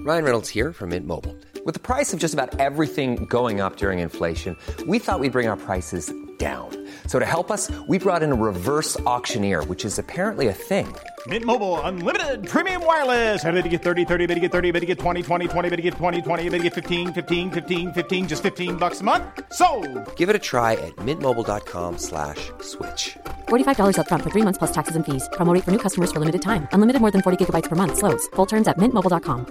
Ryan Reynolds here from Mint Mobile. With the price of just about everything going up during inflation, we thought we'd bring our prices down. So to help us, we brought in a reverse auctioneer, which is apparently a thing. Mint Mobile Unlimited Premium Wireless. How to get 30, 30, bit to get 30, bit to get 20, 20, 20, bit to get 20, 20, bit to get 15, 15, 15, 15, just $15 a month? Sold! Give it a try at mintmobile.com/switch. $45 up front for 3 months plus taxes and fees. Promo rate for new customers for limited time. Unlimited more than 40 gigabytes per month. Slows full terms at mintmobile.com.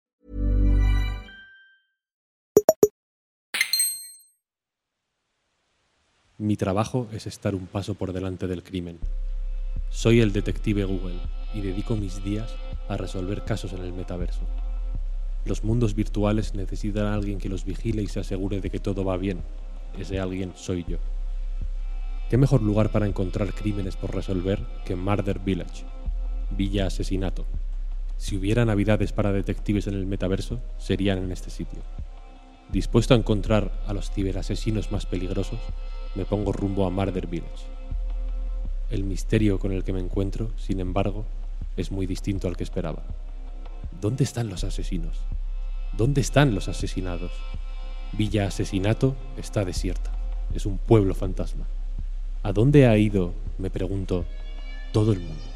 Mi trabajo es estar un paso por delante del crimen. Soy el detective Google y dedico mis días a resolver casos en el metaverso. Los mundos virtuales necesitan a alguien que los vigile y se asegure de que todo va bien. Ese alguien soy yo. ¿Qué mejor lugar para encontrar crímenes por resolver que Murder Village, Villa Asesinato? Si hubiera navidades para detectives en el metaverso, serían en este sitio. Dispuesto a encontrar a los ciberasesinos más peligrosos, me pongo rumbo a Murder Village. El misterio con el que me encuentro, sin embargo, es muy distinto al que esperaba. ¿Dónde están los asesinos? ¿Dónde están los asesinados? Villa Asesinato está desierta. Es un pueblo fantasma. ¿A dónde ha ido, me pregunto, todo el mundo?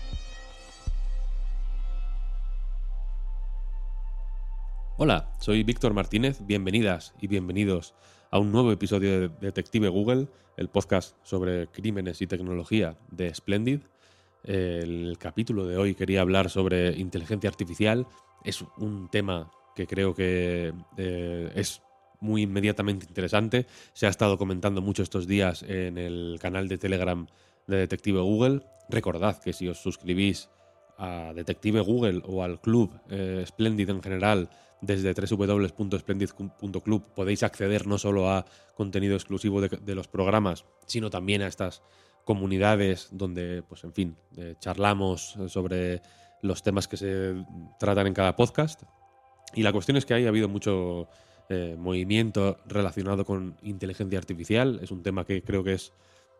Hola, soy Víctor Martínez. Bienvenidas y bienvenidos a un nuevo episodio de Detective Google, el podcast sobre crímenes y tecnología de Splendid. El capítulo de hoy quería hablar sobre inteligencia artificial. Es un tema que creo que es muy inmediatamente interesante. Se ha estado comentando mucho estos días en el canal de Telegram de Detective Google. Recordad que si os suscribís a Detective Google o al club Splendid en general, desde www.splendid.club podéis acceder no solo a contenido exclusivo de los programas, sino también a estas comunidades donde, pues en fin, charlamos sobre los temas que se tratan en cada podcast. Y la cuestión es que ha habido mucho movimiento relacionado con inteligencia artificial. Es un tema que creo que es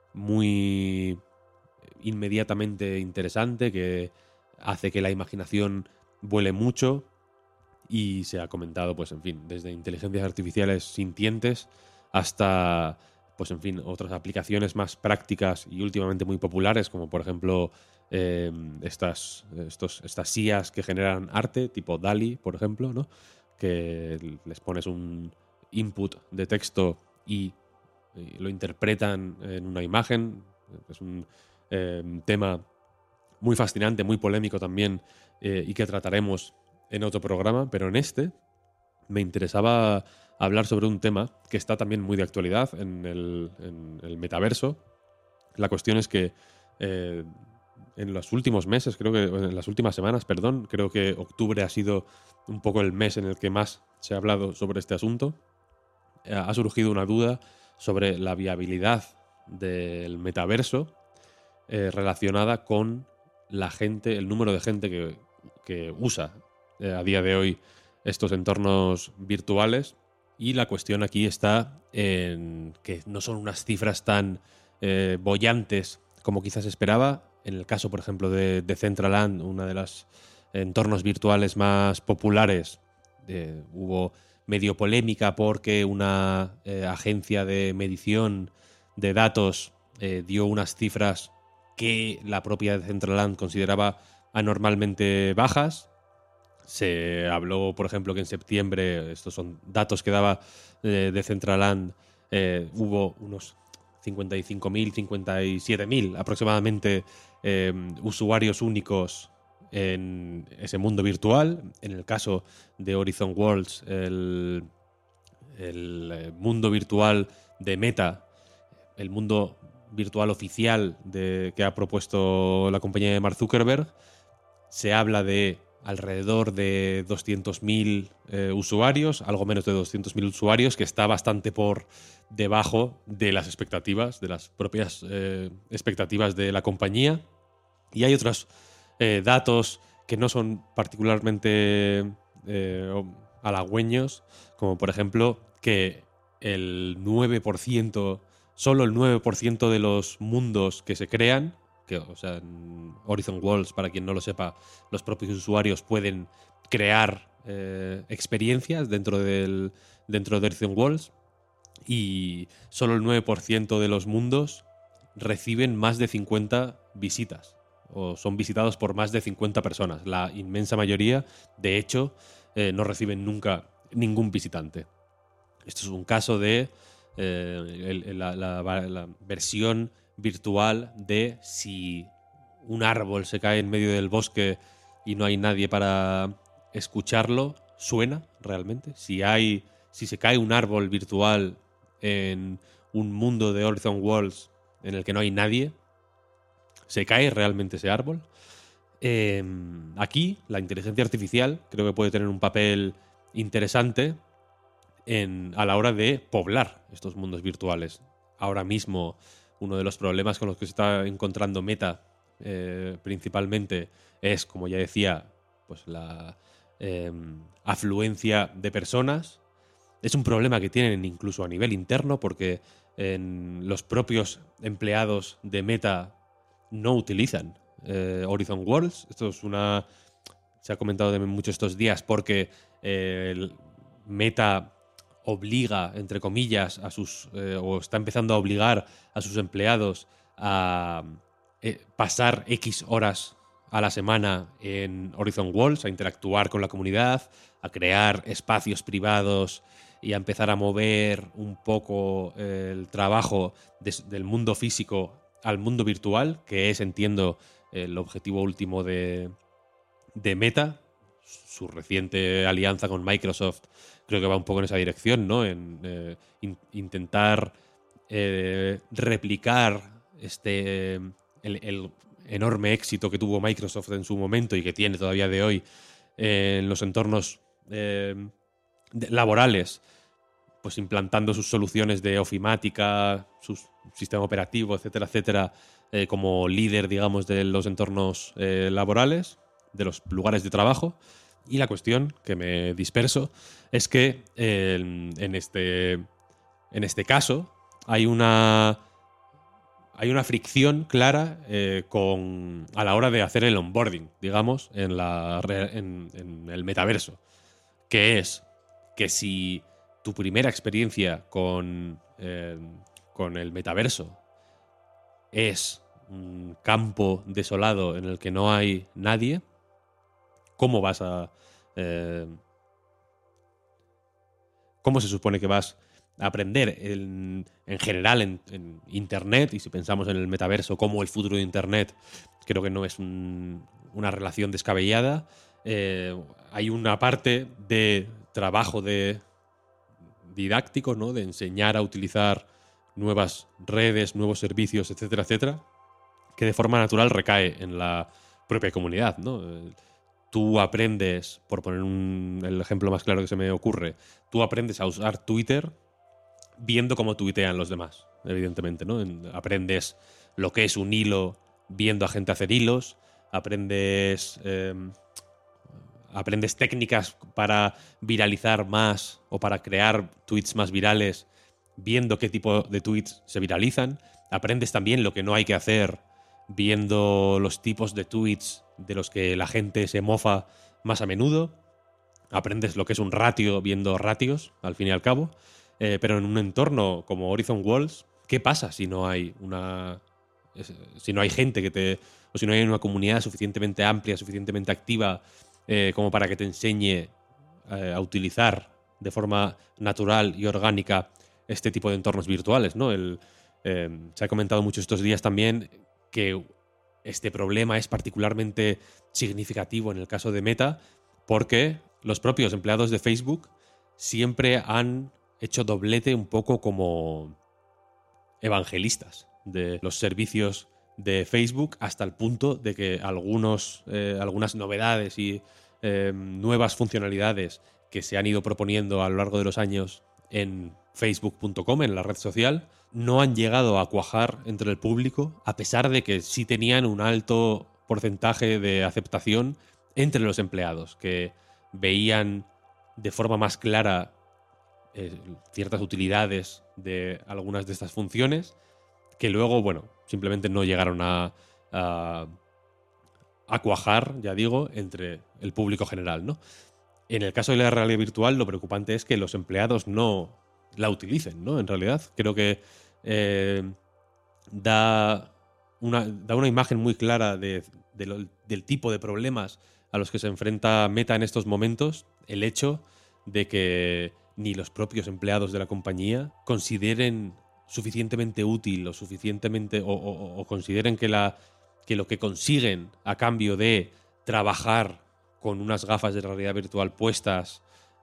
muy inmediatamente interesante, que hace que la imaginación vuele mucho. Y se ha comentado, pues en fin, desde inteligencias artificiales sintientes hasta, pues en fin, otras aplicaciones más prácticas y últimamente muy populares, como por ejemplo estas IAs que generan arte, tipo DALL-E, por ejemplo, ¿no? Que les pones un input de texto y lo interpretan en una imagen. Es un tema muy fascinante, muy polémico también, y que trataremos en otro programa, pero en este me interesaba hablar sobre un tema que está también muy de actualidad en el metaverso. La cuestión es que en los últimos meses, en las últimas semanas, creo que octubre ha sido un poco el mes en el que más se ha hablado sobre este asunto. Ha surgido una duda sobre la viabilidad del metaverso relacionada con la gente, el número de gente que usa a día de hoy estos entornos virtuales, y la cuestión aquí está en que no son unas cifras tan bollantes como quizás esperaba. En el caso, por ejemplo, de Decentraland, una de las entornos virtuales más populares, hubo medio polémica porque una agencia de medición de datos dio unas cifras que la propia Decentraland consideraba anormalmente bajas. Se habló, por ejemplo, que en septiembre, estos son datos que daba Decentraland, hubo unos 55.000, 57.000 aproximadamente usuarios únicos en ese mundo virtual. En el caso de Horizon Worlds, el mundo virtual de Meta, el mundo virtual oficial que ha propuesto la compañía de Mark Zuckerberg, se habla de alrededor de 200.000 usuarios, algo menos de 200.000 usuarios, que está bastante por debajo de las expectativas, de las propias expectativas de la compañía. Y hay otros datos que no son particularmente halagüeños, como por ejemplo que solo el 9% de los mundos que se crean, o sea, en Horizon Worlds, para quien no lo sepa, los propios usuarios pueden crear experiencias dentro de Horizon Worlds y solo el 9% de los mundos reciben más de 50 visitas o son visitados por más de 50 personas. La inmensa mayoría, de hecho, no reciben nunca ningún visitante. Esto es un caso de la versión virtual de si un árbol se cae en medio del bosque y no hay nadie para escucharlo, ¿suena realmente? Si se cae un árbol virtual en un mundo de Horizon Worlds en el que no hay nadie, ¿se cae realmente ese árbol? Aquí la inteligencia artificial creo que puede tener un papel interesante a la hora de poblar estos mundos virtuales. Ahora mismo uno de los problemas con los que se está encontrando Meta principalmente es, como ya decía, pues la afluencia de personas. Es un problema que tienen incluso a nivel interno porque los propios empleados de Meta no utilizan Horizon Worlds. Esto es se ha comentado de mucho estos días porque Meta obliga, entre comillas, o está empezando a obligar a sus empleados a pasar X horas a la semana en Horizon Worlds, a interactuar con la comunidad, a crear espacios privados y a empezar a mover un poco el trabajo del mundo físico al mundo virtual, que es, entiendo, el objetivo último de Meta. Su reciente alianza con Microsoft creo que va un poco en esa dirección, ¿no? En intentar replicar el enorme éxito que tuvo Microsoft en su momento y que tiene todavía de hoy en los entornos laborales, pues implantando sus soluciones de ofimática, su sistema operativo, etcétera, etcétera, como líder, digamos, de los entornos laborales, de los lugares de trabajo. Y la cuestión, que me disperso, es que en este caso hay una fricción clara a la hora de hacer el onboarding, digamos, en el metaverso. Que es que si tu primera experiencia con el metaverso es un campo desolado en el que no hay nadie, ¿cómo vas a cómo se supone que vas a aprender en general en Internet? Y si pensamos en el metaverso como el futuro de Internet, creo que no es una relación descabellada. Hay una parte de trabajo didáctico, ¿no? De enseñar a utilizar nuevas redes, nuevos servicios, etcétera, etcétera, que de forma natural recae en la propia comunidad, ¿no? Tú aprendes, por poner el ejemplo más claro que se me ocurre, tú aprendes a usar Twitter viendo cómo tuitean los demás, evidentemente, ¿no? Aprendes lo que es un hilo viendo a gente hacer hilos, aprendes técnicas para viralizar más o para crear tweets más virales viendo qué tipo de tweets se viralizan, aprendes también lo que no hay que hacer viendo los tipos de tweets de los que la gente se mofa más a menudo. Aprendes lo que es un ratio viendo ratios, al fin y al cabo. Pero en un entorno como Horizon Worlds, ¿qué pasa si no hay gente o si no hay una comunidad suficientemente amplia, suficientemente activa como para que te enseñe a utilizar de forma natural y orgánica este tipo de entornos virtuales, ¿no? Se ha comentado mucho estos días también que este problema es particularmente significativo en el caso de Meta porque los propios empleados de Facebook siempre han hecho doblete un poco como evangelistas de los servicios de Facebook, hasta el punto de que algunas novedades y nuevas funcionalidades que se han ido proponiendo a lo largo de los años en facebook.com, en la red social, no han llegado a cuajar entre el público, a pesar de que sí tenían un alto porcentaje de aceptación entre los empleados, que veían de forma más clara ciertas utilidades de algunas de estas funciones, que luego, bueno, simplemente no llegaron a cuajar, ya digo, entre el público general, ¿no? En el caso de la realidad virtual, lo preocupante es que los empleados no la utilicen, ¿no? En realidad, creo que da una imagen muy clara del tipo de problemas a los que se enfrenta Meta en estos momentos, el hecho de que ni los propios empleados de la compañía consideren suficientemente útil o consideren que lo que consiguen a cambio de trabajar con unas gafas de realidad virtual puestas,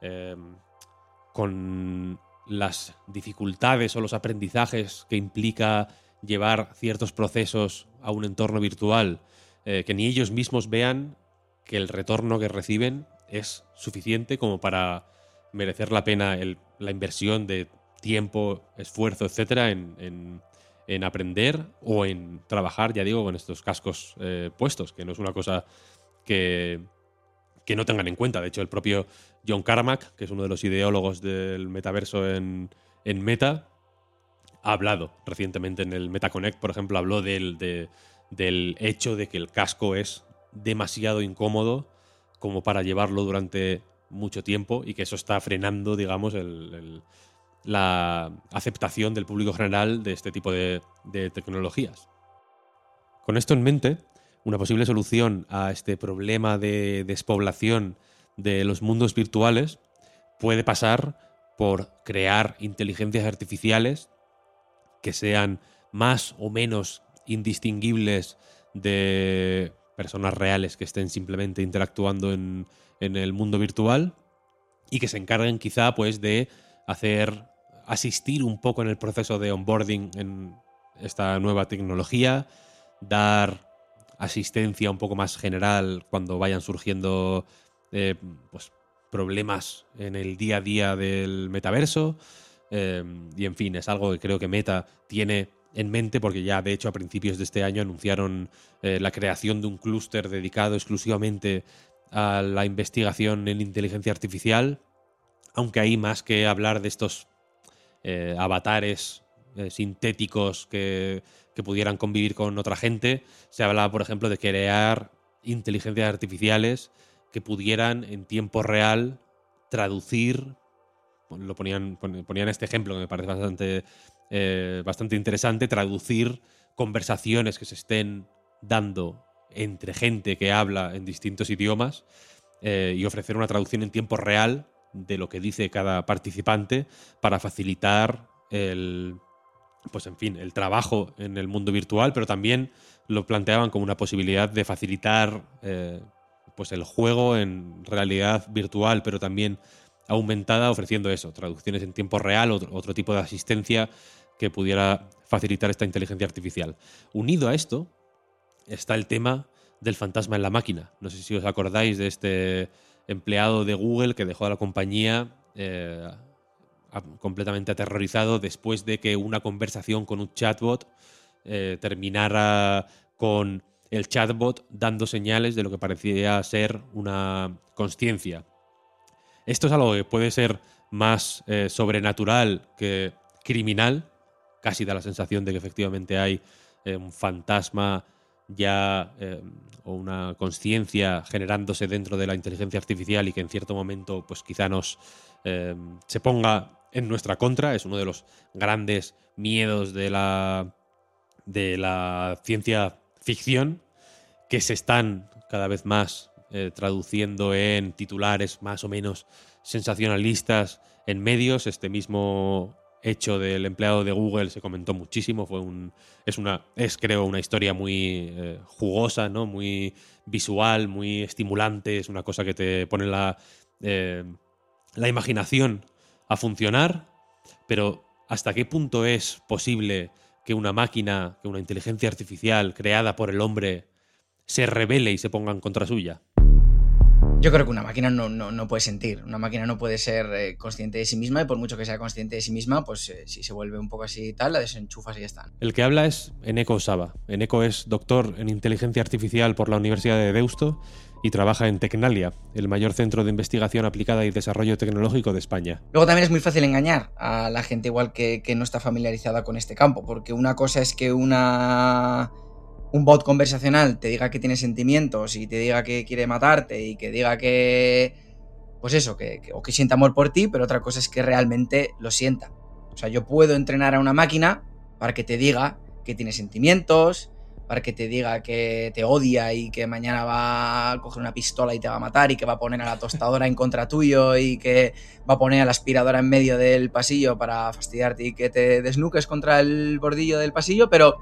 con las dificultades o los aprendizajes que implica llevar ciertos procesos a un entorno virtual, que ni ellos mismos vean que el retorno que reciben es suficiente como para merecer la pena la inversión de tiempo, esfuerzo, etcétera, en aprender o en trabajar, ya digo, con estos cascos puestos, que no es una cosa que no tengan en cuenta. De hecho, el propio John Carmack, que es uno de los ideólogos del metaverso en Meta, ha hablado recientemente en el MetaConnect, por ejemplo, habló del hecho de que el casco es demasiado incómodo como para llevarlo durante mucho tiempo y que eso está frenando, digamos, la aceptación del público general de este tipo de tecnologías. Con esto en mente, una posible solución a este problema de despoblación de los mundos virtuales puede pasar por crear inteligencias artificiales que sean más o menos indistinguibles de personas reales que estén simplemente interactuando en el mundo virtual y que se encarguen quizá pues de asistir un poco en el proceso de onboarding en esta nueva tecnología, dar asistencia un poco más general cuando vayan surgiendo pues problemas en el día a día del metaverso, y en fin, es algo que creo que Meta tiene en mente porque ya de hecho a principios de este año anunciaron la creación de un clúster dedicado exclusivamente a la investigación en inteligencia artificial, aunque ahí más que hablar de estos avatares sintéticos que pudieran convivir con otra gente, se hablaba, por ejemplo, de crear inteligencias artificiales que pudieran en tiempo real traducir, ponían este ejemplo que me parece bastante interesante, traducir conversaciones que se estén dando entre gente que habla en distintos idiomas y ofrecer una traducción en tiempo real de lo que dice cada participante para facilitar el trabajo en el mundo virtual, pero también lo planteaban como una posibilidad de facilitar el juego en realidad virtual, pero también aumentada, ofreciendo eso, traducciones en tiempo real, otro tipo de asistencia que pudiera facilitar esta inteligencia artificial. Unido a esto está el tema del fantasma en la máquina. No sé si os acordáis de este empleado de Google que dejó a la compañía completamente aterrorizado después de que una conversación con un chatbot terminara con el chatbot dando señales de lo que parecía ser una consciencia. Esto es algo que puede ser más sobrenatural que criminal. Casi da la sensación de que efectivamente hay un fantasma ya o una consciencia generándose dentro de la inteligencia artificial y que en cierto momento pues quizá se ponga en nuestra contra. Es uno de los grandes miedos de la ciencia ficción, que se están cada vez más traduciendo en titulares más o menos sensacionalistas en medios. Este mismo hecho del empleado de Google se comentó muchísimo. Es creo una historia muy jugosa, ¿no? Muy visual, muy estimulante. Es una cosa que te pone la imaginación a funcionar, pero ¿hasta qué punto es posible que una máquina, que una inteligencia artificial creada por el hombre se rebele y se ponga en contra suya? Yo creo que una máquina no puede sentir. Una máquina no puede ser consciente de sí misma, y por mucho que sea consciente de sí misma, pues si se vuelve un poco así y tal, la desenchufas y ya está. El que habla es Eneko Saba. Eneko es doctor en inteligencia artificial por la Universidad de Deusto y trabaja en Tecnalia, el mayor centro de investigación aplicada y desarrollo tecnológico de España. Luego también es muy fácil engañar a la gente igual que no está familiarizada con este campo, porque una cosa es que un bot conversacional te diga que tiene sentimientos y te diga que quiere matarte y que diga que pues eso, o que sienta amor por ti, pero otra cosa es que realmente lo sienta. O sea, yo puedo entrenar a una máquina para que te diga que tiene sentimientos, para que te diga que te odia y que mañana va a coger una pistola y te va a matar y que va a poner a la tostadora en contra tuyo y que va a poner a la aspiradora en medio del pasillo para fastidiarte y que te desnuques contra el bordillo del pasillo, pero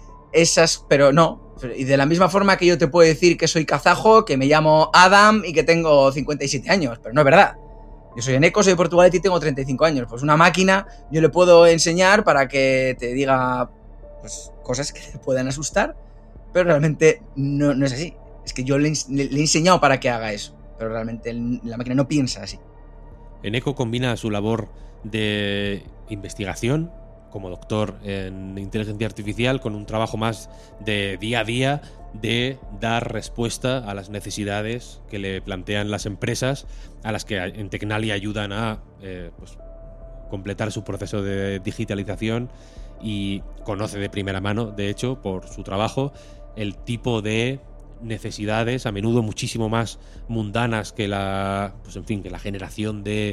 no. Y de la misma forma que yo te puedo decir que soy kazajo, que me llamo Adam y que tengo 57 años, pero no es verdad. Yo soy Eneko, soy de Portugal y tengo 35 años. Pues una máquina yo le puedo enseñar para que te diga pues, cosas que te puedan asustar, pero realmente no es así. Es que yo le he enseñado para que haga eso, pero realmente la máquina no piensa así. Eneko combina su labor de investigación como doctor en inteligencia artificial con un trabajo más de día a día de dar respuesta a las necesidades que le plantean las empresas a las que en Tecnalia ayudan a pues, completar su proceso de digitalización, y conoce de primera mano, de hecho, por su trabajo, el tipo de necesidades a menudo muchísimo más mundanas que que la generación de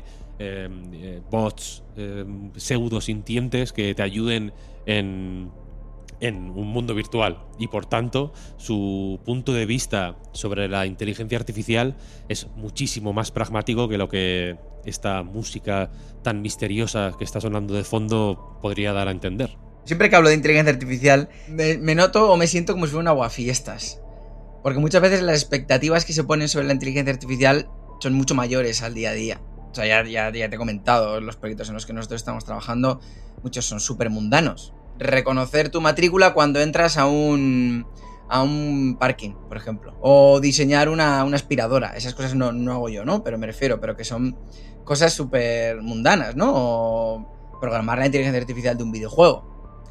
bots pseudo sintientes que te ayuden en un mundo virtual. Y por tanto, su punto de vista sobre la inteligencia artificial es muchísimo más pragmático que lo que esta música tan misteriosa que está sonando de fondo podría dar a entender. Siempre que hablo de inteligencia artificial, me noto o me siento como si fuera un aguafiestas. Porque muchas veces las expectativas que se ponen sobre la inteligencia artificial son mucho mayores al día a día. O sea, ya te he comentado, los proyectos en los que nosotros estamos trabajando, muchos son súper mundanos. Reconocer tu matrícula cuando entras a un parking, por ejemplo. O diseñar una aspiradora. Esas cosas no hago yo, ¿no? Pero me refiero, pero que son cosas súper mundanas, ¿no? O programar la inteligencia artificial de un videojuego.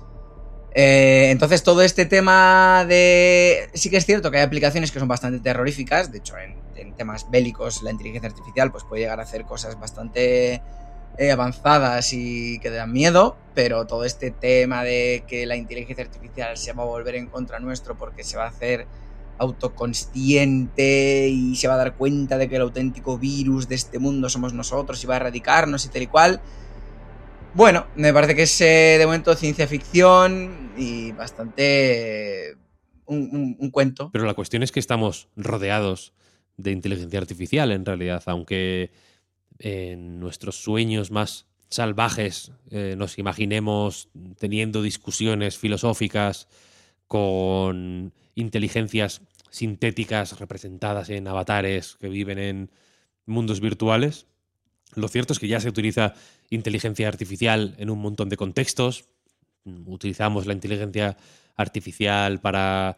Entonces todo este tema de... Sí que es cierto que hay aplicaciones que son bastante terroríficas. De hecho, en temas bélicos la inteligencia artificial pues puede llegar a hacer cosas bastante avanzadas y que dan miedo. Pero todo este tema de que la inteligencia artificial se va a volver en contra nuestro porque se va a hacer autoconsciente y se va a dar cuenta de que el auténtico virus de este mundo somos nosotros y va a erradicarnos y tal y cual... Bueno, me parece que es de momento ciencia ficción y bastante un cuento. Pero la cuestión es que estamos rodeados de inteligencia artificial, en realidad, aunque en nuestros sueños más salvajes nos imaginemos teniendo discusiones filosóficas con inteligencias sintéticas representadas en avatares que viven en mundos virtuales. Lo cierto es que ya se utiliza inteligencia artificial en un montón de contextos. Utilizamos la inteligencia artificial para,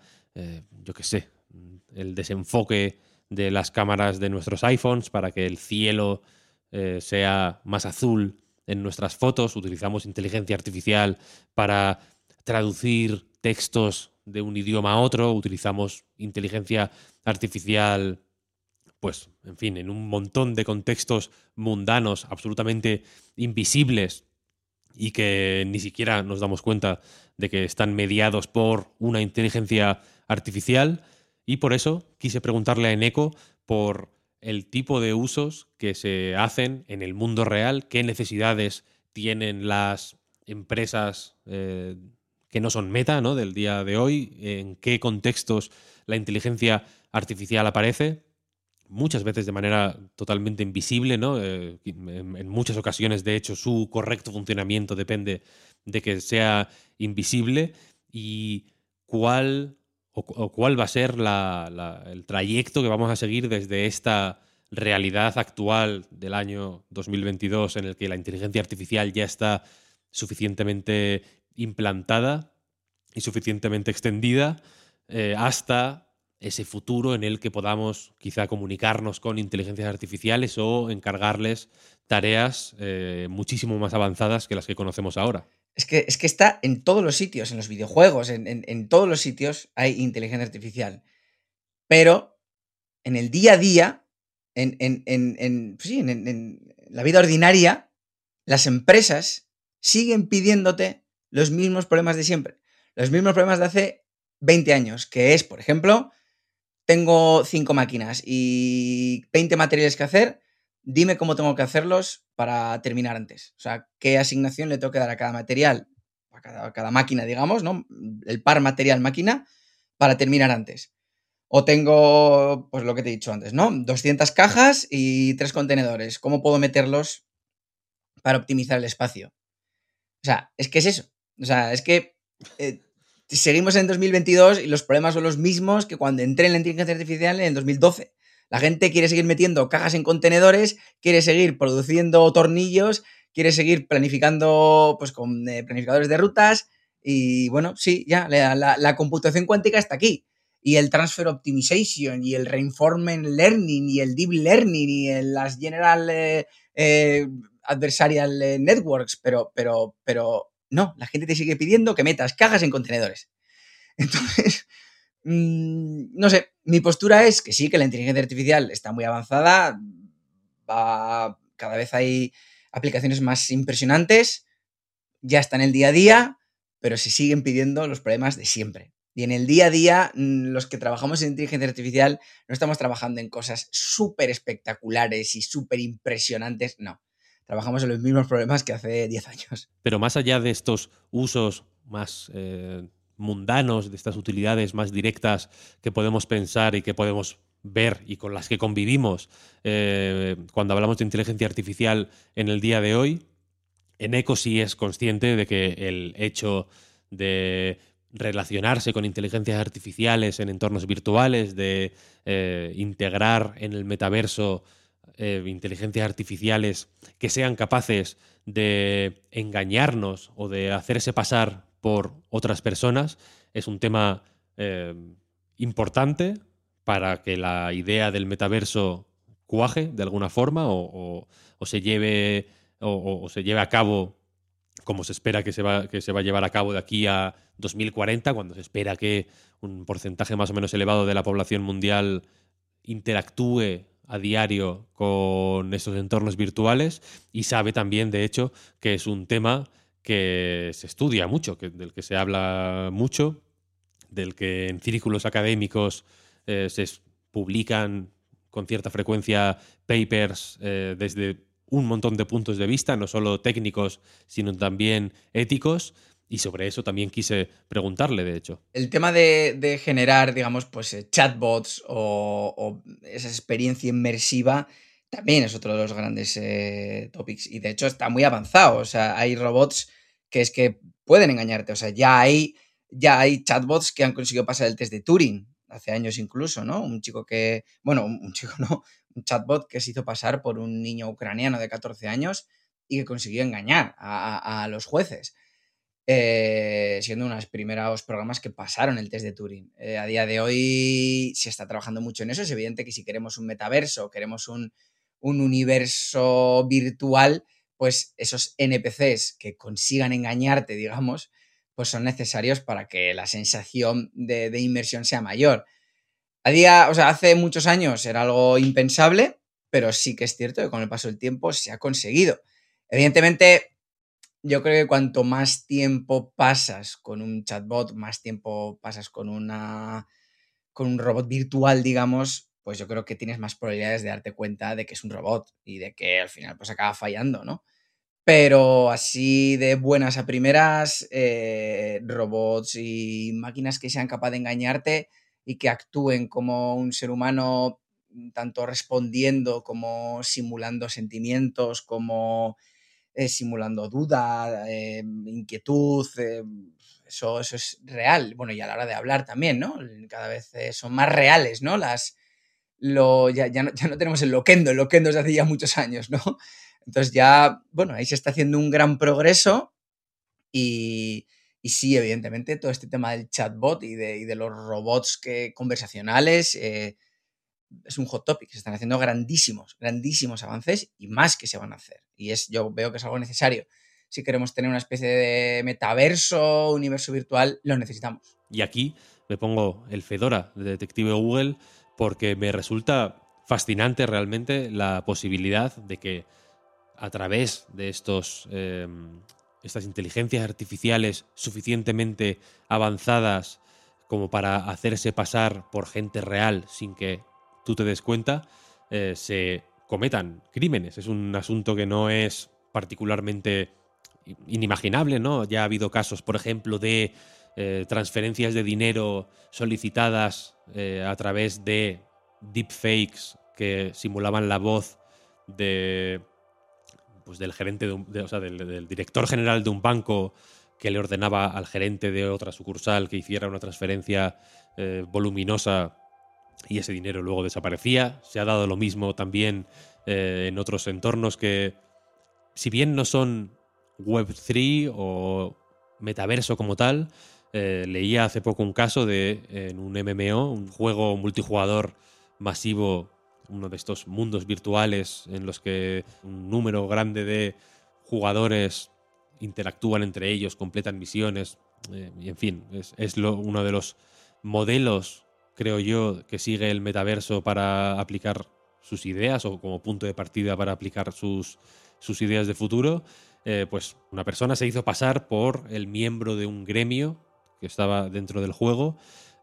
el desenfoque de las cámaras de nuestros iPhones para que el cielo sea más azul en nuestras fotos. Utilizamos inteligencia artificial para traducir textos de un idioma a otro. Utilizamos inteligencia artificial... pues, en fin, en un montón de contextos mundanos, absolutamente invisibles y que ni siquiera nos damos cuenta de que están mediados por una inteligencia artificial. Y por eso quise preguntarle a Eneko por el tipo de usos que se hacen en el mundo real, qué necesidades tienen las empresas que no son Meta, ¿no?, del día de hoy, en qué contextos la inteligencia artificial aparece. Muchas veces de manera totalmente invisible, ¿no? En muchas ocasiones, de hecho, su correcto funcionamiento depende de que sea invisible. ¿Y cuál va a ser el trayecto que vamos a seguir desde esta realidad actual del año 2022 en el que la inteligencia artificial ya está suficientemente implantada y suficientemente extendida hasta ese futuro en el que podamos quizá comunicarnos con inteligencias artificiales o encargarles tareas muchísimo más avanzadas que las que conocemos ahora? Es que está en todos los sitios, en los videojuegos, en todos los sitios hay inteligencia artificial. Pero en el día a día, en la vida ordinaria, las empresas siguen pidiéndote los mismos problemas de siempre. Los mismos problemas de hace 20 años, que es, por ejemplo... Tengo 5 máquinas y 20 materiales que hacer. dime cómo tengo que hacerlos para terminar antes. O sea, qué asignación le tengo que dar a cada material, a cada máquina, digamos, ¿no? El par material-máquina para terminar antes. O tengo, pues lo que te he dicho antes, ¿no? 200 cajas y 3 contenedores. ¿Cómo puedo meterlos para optimizar el espacio? O sea, es que es eso. O sea, es que seguimos en 2022 y los problemas son los mismos que cuando entré en la inteligencia artificial en el 2012. La gente quiere seguir metiendo cajas en contenedores, quiere seguir produciendo tornillos, quiere seguir planificando pues con planificadores de rutas y bueno, sí, ya, la computación cuántica está aquí. Y el transfer optimization y el reinforcement learning y el deep learning y las general adversarial networks, pero no, la gente te sigue pidiendo que metas cajas en contenedores. Entonces, no sé, mi postura es que sí, que la inteligencia artificial está muy avanzada, cada vez hay aplicaciones más impresionantes, ya está en el día a día, pero se siguen pidiendo los problemas de siempre. Y en el día a día, los que trabajamos en inteligencia artificial no estamos trabajando en cosas súper espectaculares y súper impresionantes, no. Trabajamos en los mismos problemas que hace 10 años. Pero más allá de estos usos más mundanos, de estas utilidades más directas que podemos pensar y que podemos ver y con las que convivimos cuando hablamos de inteligencia artificial en el día de hoy, Eneco sí es consciente de que el hecho de relacionarse con inteligencias artificiales en entornos virtuales, de integrar en el metaverso inteligencias artificiales que sean capaces de engañarnos o de hacerse pasar por otras personas, es un tema importante para que la idea del metaverso cuaje de alguna forma o se lleve o se lleve a cabo como se espera que se va a llevar a cabo de aquí a 2040, cuando se espera que un porcentaje más o menos elevado de la población mundial interactúe a diario con esos entornos virtuales, y sabe también, de hecho, que es un tema que se estudia mucho, del que se habla mucho, del que en círculos académicos se publican con cierta frecuencia papers desde un montón de puntos de vista, no solo técnicos, sino también éticos. Y sobre eso también quise preguntarle, de hecho. El tema de generar, digamos, pues chatbots o esa experiencia inmersiva también es otro de los grandes topics. Y de hecho está muy avanzado. O sea, hay robots que es que pueden engañarte. O sea, ya hay chatbots que han conseguido pasar el test de Turing, hace años incluso, ¿no? Un chico que, bueno, un chico no, un chatbot que se hizo pasar por un niño ucraniano de 14 años y que consiguió engañar a los jueces. Siendo uno de los primeros programas que pasaron el test de Turing. A día de hoy se está trabajando mucho en eso. Es evidente que si queremos un metaverso, queremos un universo virtual, pues esos NPCs que consigan engañarte, digamos, pues son necesarios para que la sensación de inmersión sea mayor. Hace muchos años era algo impensable, pero sí que es cierto que con el paso del tiempo se ha conseguido. Evidentemente, yo creo que cuanto más tiempo pasas con un chatbot, más tiempo pasas con un robot virtual, digamos, pues yo creo que tienes más probabilidades de darte cuenta de que es un robot y de que al final pues acaba fallando, ¿no? Pero así de buenas a primeras, robots y máquinas que sean capaces de engañarte y que actúen como un ser humano, tanto respondiendo como simulando sentimientos, como simulando duda, inquietud, eso es real. Bueno, y a la hora de hablar también, ¿no? Cada vez son más reales, ¿no? Ya no tenemos el Loquendo es de hace ya muchos años, ¿no? Entonces ya, bueno, ahí se está haciendo un gran progreso y sí, evidentemente, todo este tema del chatbot y de los robots conversacionales es un hot topic. Se están haciendo grandísimos avances y más que se van a hacer. Y yo veo que es algo necesario. Si queremos tener una especie de metaverso, universo virtual, lo necesitamos. Y aquí me pongo el fedora de detective Google porque me resulta fascinante realmente la posibilidad de que a través de estas inteligencias artificiales suficientemente avanzadas como para hacerse pasar por gente real sin que tú te des cuenta, se cometan crímenes. Es un asunto que no es particularmente inimaginable, ¿no? Ya ha habido casos, por ejemplo, de transferencias de dinero solicitadas a través de deepfakes que simulaban la voz del gerente del director general de un banco, que le ordenaba al gerente de otra sucursal que hiciera una transferencia voluminosa, y ese dinero luego desaparecía. Se ha dado lo mismo también en otros entornos que, si bien no son Web3 o metaverso como tal, leía hace poco un caso en un MMO, un juego multijugador masivo, uno de estos mundos virtuales en los que un número grande de jugadores interactúan entre ellos, completan misiones, y en fin, es uno de los modelos, creo yo, que sigue el metaverso para aplicar sus ideas, o como punto de partida para aplicar sus ideas de futuro. Pues una persona se hizo pasar por el miembro de un gremio que estaba dentro del juego,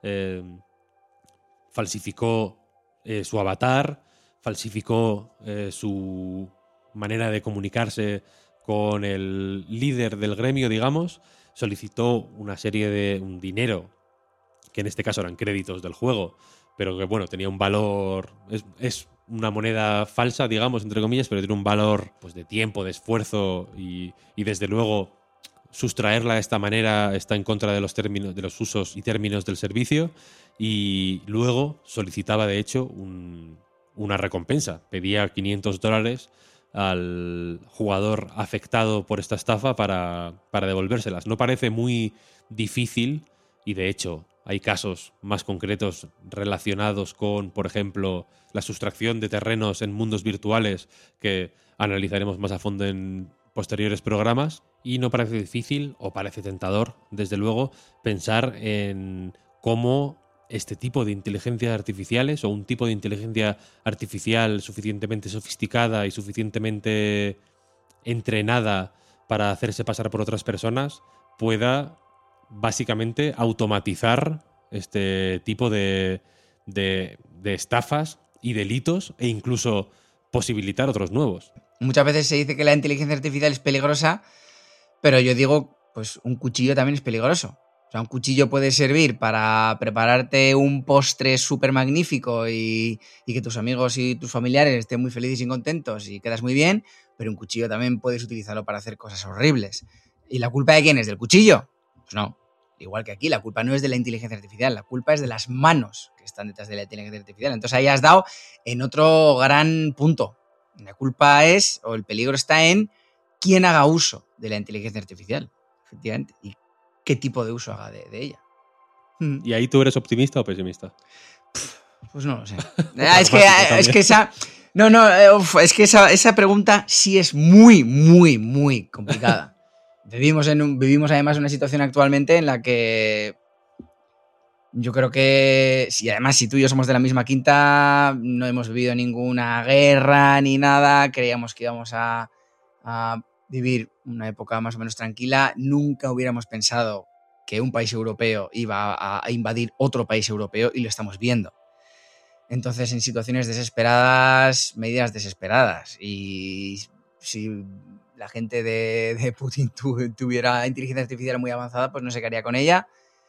falsificó su avatar, falsificó su manera de comunicarse con el líder del gremio, digamos, solicitó una serie de un dinero, que en este caso eran créditos del juego, pero que, bueno, tenía un valor, es una moneda falsa, digamos, entre comillas, pero tiene un valor, pues, de tiempo, de esfuerzo, y desde luego sustraerla de esta manera está en contra de los términos, de los usos y términos del servicio. Y luego solicitaba, de hecho, una recompensa. Pedía $500 al jugador afectado por esta estafa para devolvérselas. No parece muy difícil, y de hecho hay casos más concretos relacionados con, por ejemplo, la sustracción de terrenos en mundos virtuales, que analizaremos más a fondo en posteriores programas. Y no parece difícil, o parece tentador, desde luego, pensar en cómo este tipo de inteligencias artificiales, o un tipo de inteligencia artificial suficientemente sofisticada y suficientemente entrenada para hacerse pasar por otras personas, pueda básicamente automatizar este tipo de estafas y delitos, e incluso posibilitar otros nuevos. Muchas veces se dice que la inteligencia artificial es peligrosa, pero yo digo, pues un cuchillo también es peligroso. O sea, un cuchillo puede servir para prepararte un postre súper magnífico y que tus amigos y tus familiares estén muy felices y contentos y quedas muy bien, pero un cuchillo también puedes utilizarlo para hacer cosas horribles. ¿Y la culpa de quién es? ¿Del cuchillo? Pues no. Igual que aquí, la culpa no es de la inteligencia artificial, la culpa es de las manos que están detrás de la inteligencia artificial. Entonces ahí has dado en otro gran punto. La culpa es, o el peligro está en quién haga uso de la inteligencia artificial, efectivamente, y qué tipo de uso haga de ella. ¿Y ahí tú eres optimista o pesimista? Pues no lo sé. es que esa pregunta sí es muy, muy, muy complicada. Vivimos además una situación actualmente en la que yo creo que, y además si tú y yo somos de la misma quinta, no hemos vivido ninguna guerra ni nada, creíamos que íbamos a vivir una época más o menos tranquila, nunca hubiéramos pensado que un país europeo iba a invadir otro país europeo, y lo estamos viendo. Entonces, en situaciones desesperadas, medidas desesperadas, y si la gente de Putin tuviera inteligencia artificial muy avanzada, pues no sé qué haría con ella.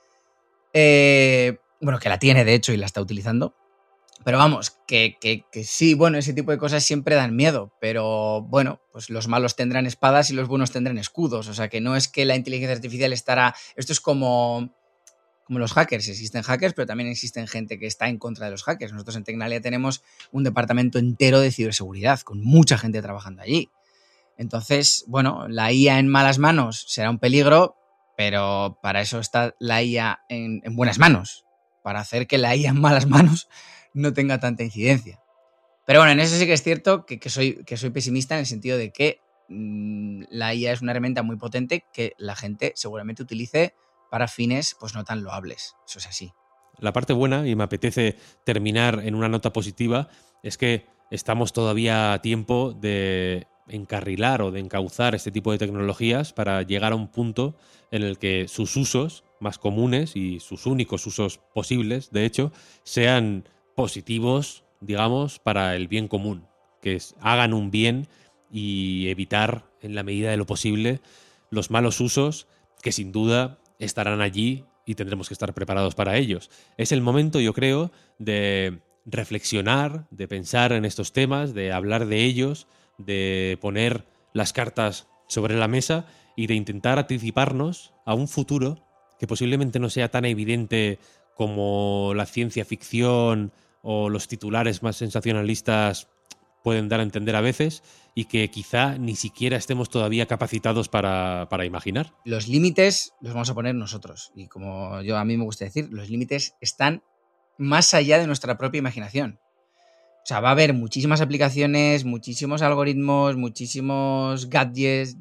Bueno, que la tiene de hecho y la está utilizando. Pero vamos, que sí, bueno, ese tipo de cosas siempre dan miedo, pero bueno, pues los malos tendrán espadas y los buenos tendrán escudos. O sea, que no es que la inteligencia artificial estará... Esto es como los hackers. Existen hackers, pero también existen gente que está en contra de los hackers. Nosotros en Tecnalia tenemos un departamento entero de ciberseguridad, con mucha gente trabajando allí. Entonces, bueno, la IA en malas manos será un peligro, pero para eso está la IA en buenas manos, para hacer que la IA en malas manos no tenga tanta incidencia. Pero bueno, en eso sí que es cierto que soy pesimista, en el sentido de que la IA es una herramienta muy potente que la gente seguramente utilice para fines pues no tan loables. Eso es así. La parte buena, y me apetece terminar en una nota positiva, es que estamos todavía a tiempo de encarrilar o de encauzar este tipo de tecnologías para llegar a un punto en el que sus usos más comunes y sus únicos usos posibles, de hecho, sean positivos, digamos, para el bien común. que hagan un bien y evitar, en la medida de lo posible, los malos usos que sin duda estarán allí y tendremos que estar preparados para ellos. Es el momento, yo creo, de reflexionar, de pensar en estos temas, de hablar de ellos, de poner las cartas sobre la mesa y de intentar anticiparnos a un futuro que posiblemente no sea tan evidente como la ciencia ficción o los titulares más sensacionalistas pueden dar a entender a veces, y que quizá ni siquiera estemos todavía capacitados para imaginar. Los límites los vamos a poner nosotros. Y como a mí me gusta decir, los límites están más allá de nuestra propia imaginación. O sea, va a haber muchísimas aplicaciones, muchísimos algoritmos, muchísimos gadgets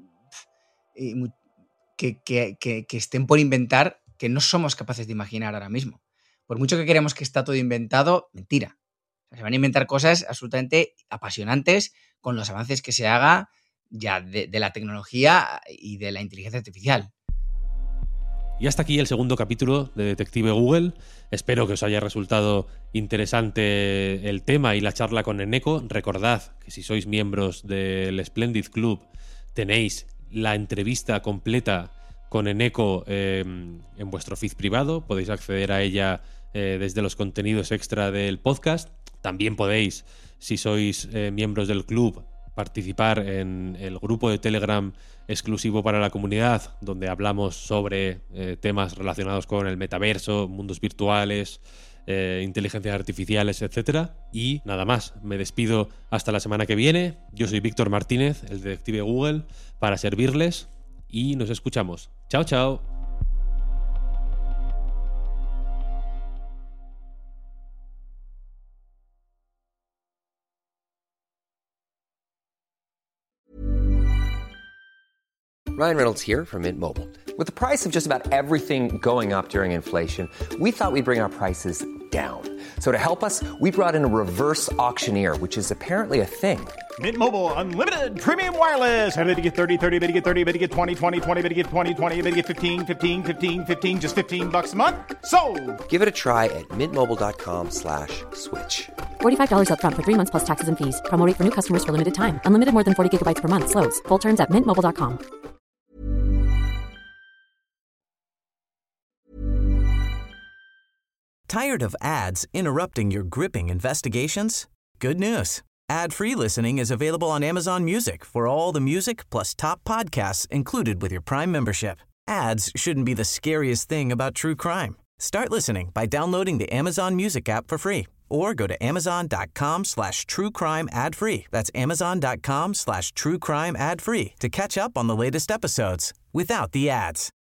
que estén por inventar, que no somos capaces de imaginar ahora mismo. Por mucho que queremos que está todo inventado, mentira. O sea, se van a inventar cosas absolutamente apasionantes con los avances que se haga ya de la tecnología y de la inteligencia artificial. Y hasta aquí el segundo capítulo de Detective Google. Espero que os haya resultado interesante el tema y la charla con Eneko. Recordad que si sois miembros del Splendid Club tenéis la entrevista completa con Eneko en vuestro feed privado. Podéis acceder a ella desde los contenidos extra del podcast. También podéis, si sois miembros del club, participar en el grupo de Telegram exclusivo para la comunidad, donde hablamos sobre temas relacionados con el metaverso, mundos virtuales, inteligencias artificiales, etc. Y nada más, me despido hasta la semana que viene. Yo soy Víctor Martínez, el detective Google, para servirles, y nos escuchamos. Chao, chao. Ryan Reynolds here from Mint Mobile. With the price of just about everything going up during inflation, we thought we'd bring our prices down. So to help us, we brought in a reverse auctioneer, which is apparently a thing. Mint Mobile Unlimited Premium Wireless. How to get 30, 30, bit to get 30, bit to get 20, 20, 20, bit to get 20, 20, bit to get 15, 15, 15, 15, just $15 a month? Sold! Give it a try at mintmobile.com/switch. $45 up front for 3 months plus taxes and fees. Promo rate for new customers for limited time. Unlimited more than 40 gigabytes per month. Slows full terms at mintmobile.com. Tired of ads interrupting your gripping investigations? Good news. Ad-free listening is available on Amazon Music for all the music plus top podcasts included with your Prime membership. Ads shouldn't be the scariest thing about true crime. Start listening by downloading the Amazon Music app for free or go to amazon.com/truecrime ad-free. That's amazon.com/truecrime ad-free to catch up on the latest episodes without the ads.